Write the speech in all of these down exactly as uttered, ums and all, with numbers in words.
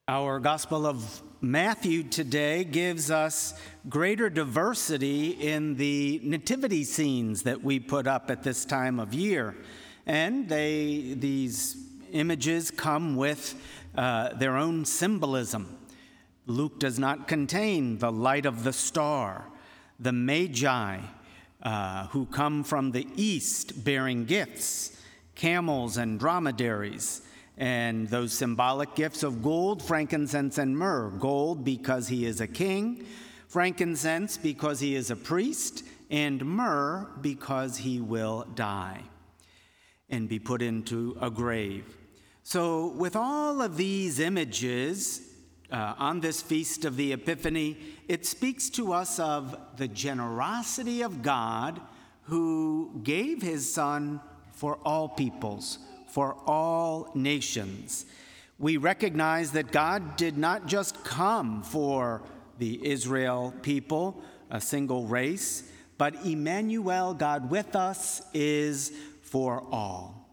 Our Gospel of Matthew today gives us greater diversity in the nativity scenes that we put up at this time of year. And they, these images come with uh, their own symbolism. Luke does not contain the light of the star, the Magi uh, who come from the east bearing gifts, camels and dromedaries, and those symbolic gifts of gold, frankincense, and myrrh. Gold because he is a king, frankincense because he is a priest, and myrrh because he will die and be put into a grave. So with all of these images uh, on this feast of the Epiphany, it speaks to us of the generosity of God who gave his Son for all peoples, for all nations. We recognize that God did not just come for the Israel people, a single race, but Emmanuel, God with us, is for all.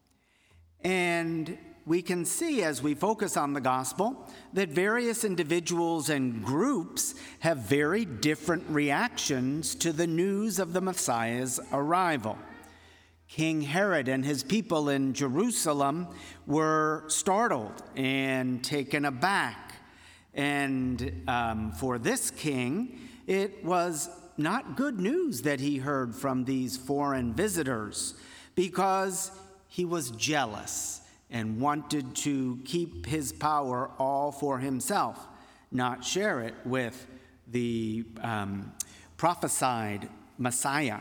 And we can see as we focus on the gospel that various individuals and groups have very different reactions to the news of the Messiah's arrival. King Herod and his people in Jerusalem were startled and taken aback. And um, for this king, it was not good news that he heard from these foreign visitors, because he was jealous and wanted to keep his power all for himself, not share it with the um, prophesied Messiah.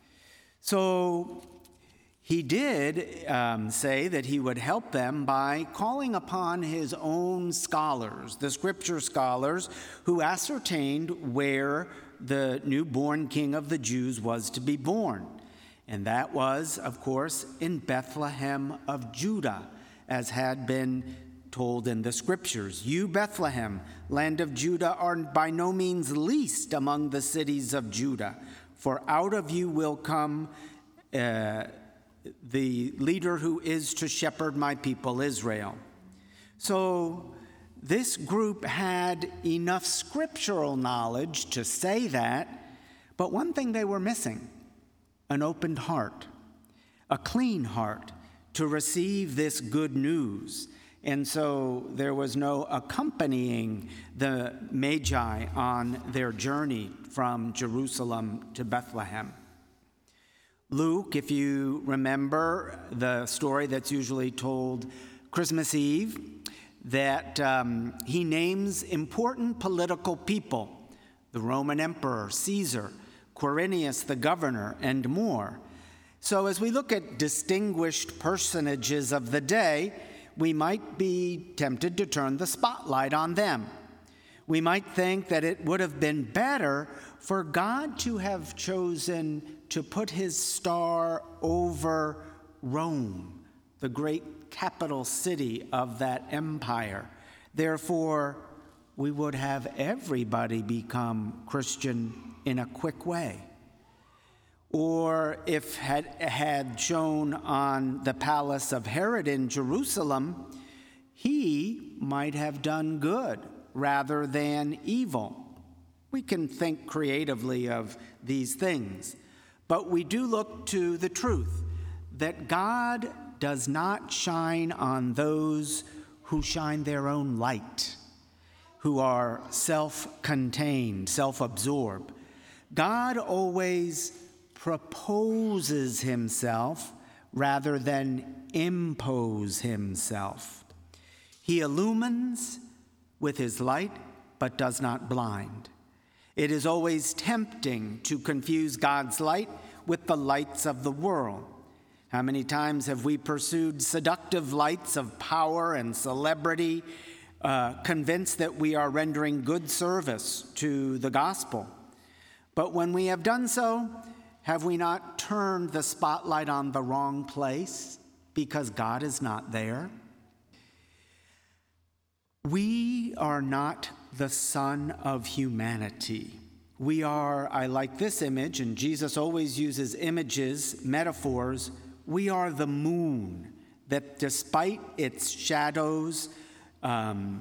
So he did um, say that he would help them by calling upon his own scholars, the scripture scholars, who ascertained where the newborn king of the Jews was to be born. And that was, of course, in Bethlehem of Judah, as had been told in the scriptures. You, Bethlehem, land of Judah, are by no means least among the cities of Judah, for out of you will come uh, the leader who is to shepherd my people Israel. So this group had enough scriptural knowledge to say that, but one thing they were missing: an opened heart, a clean heart to receive this good news. And so there was no accompanying the Magi on their journey from Jerusalem to Bethlehem. Luke, if you remember the story that's usually told Christmas Eve, that um, he names important political people, the Roman Emperor, Caesar, Quirinius the governor, and more. So as we look at distinguished personages of the day, we might be tempted to turn the spotlight on them. We might think that it would have been better for God to have chosen to put his star over Rome, the great capital city of that empire. Therefore, we would have everybody become Christian in a quick way. Or if had had shone on the palace of Herod in Jerusalem, he might have done good rather than evil. We can think creatively of these things, but we do look to the truth that God does not shine on those who shine their own light, who are self-contained, self-absorbed. God always proposes himself rather than impose himself. He illumines with his light, but does not blind. It is always tempting to confuse God's light with the lights of the world. How many times have we pursued seductive lights of power and celebrity, uh, convinced that we are rendering good service to the gospel? But when we have done so, have we not turned the spotlight on the wrong place because God is not there? We are not the son of humanity. We are, I like this image, and Jesus always uses images, metaphors. We are the moon that, despite its shadows, um,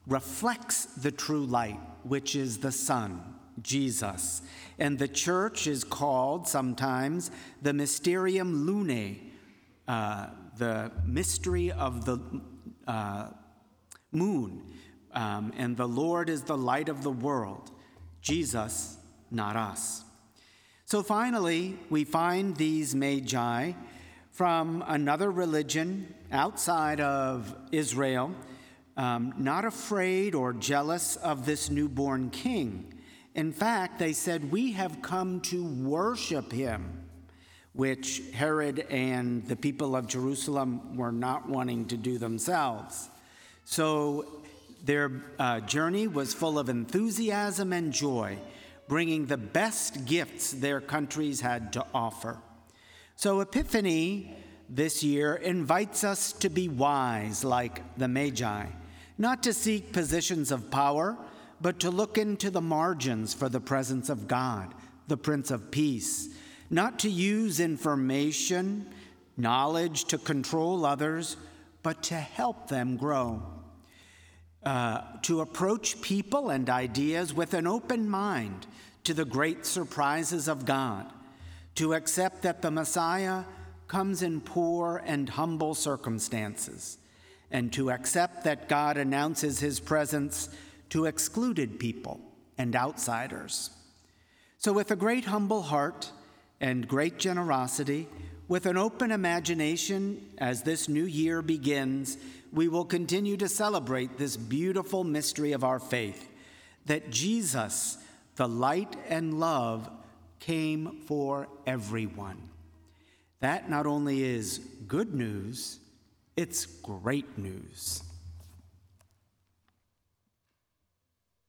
reflects the true light, which is the Son, Jesus. And the church is called sometimes the Mysterium Lunae, uh, the mystery of the uh, moon. Um, and the Lord is the light of the world. Jesus, not us. So finally, we find these magi from another religion outside of Israel, um, not afraid or jealous of this newborn king. In fact, they said, "We have come to worship him," which Herod and the people of Jerusalem were not wanting to do themselves. So their uh, journey was full of enthusiasm and joy, bringing the best gifts their countries had to offer. So Epiphany this year invites us to be wise like the Magi, not to seek positions of power, but to look into the margins for the presence of God, the Prince of Peace, not to use information, knowledge to control others, but to help them grow. Uh, to approach people and ideas with an open mind to the great surprises of God, to accept that the Messiah comes in poor and humble circumstances, and to accept that God announces his presence to excluded people and outsiders. So with a great humble heart and great generosity, with an open imagination as this new year begins, we will continue to celebrate this beautiful mystery of our faith, that Jesus, the light and love, came for everyone. That not only is good news, it's great news.